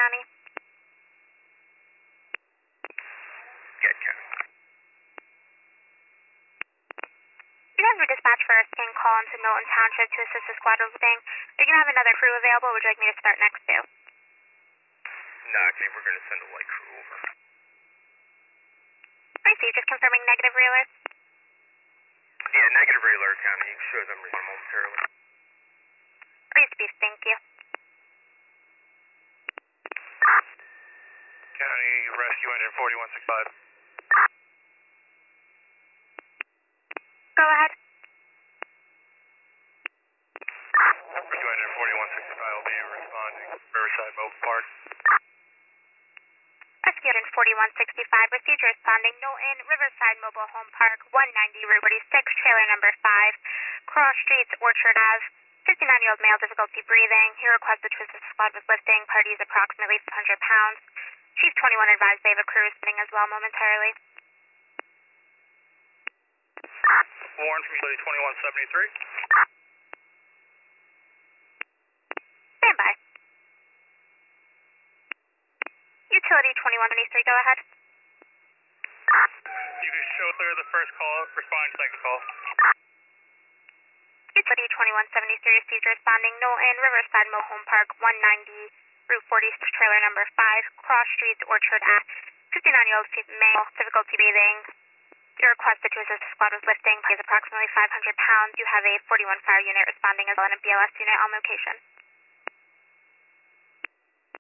County. Good, County. You guys were dispatched for a scan call into Milton Township to assist the squad lifting. Are you going to have another crew available, or would you like me to start next too? No, actually, we're going to send a light crew over. I see, just confirming negative realer. Yeah, negative realer, County. You can show them respond momentarily. Please be, thank you. County Rescue Engine 4165. Go ahead. Rescue Engine 4165 will be responding. Riverside Mobile Park. Rescue Engine 4165, received responding Milton, Riverside Mobile Home Park, 190 Route 46, trailer number 5, Cross Streets, Orchard Ave. 59-year-old male, difficulty breathing. He requested to assist the squad with lifting. Party is approximately 500 pounds. Chief 21 advised they have a crew responding as well momentarily. Warren from Utility 2173. Stand by. Utility 2173, go ahead. You can show clear the first call, respond second call. Utility 2173 received responding Milton, Riverside Mobile Home Park, 190 Route 46, trailer number 5, Cross Streets, Orchard Ave. 59-year-old male, difficulty breathing. You requested to assist the squad with lifting. He is approximately 500 pounds. You have a 41 fire unit responding as well and a BLS unit on location.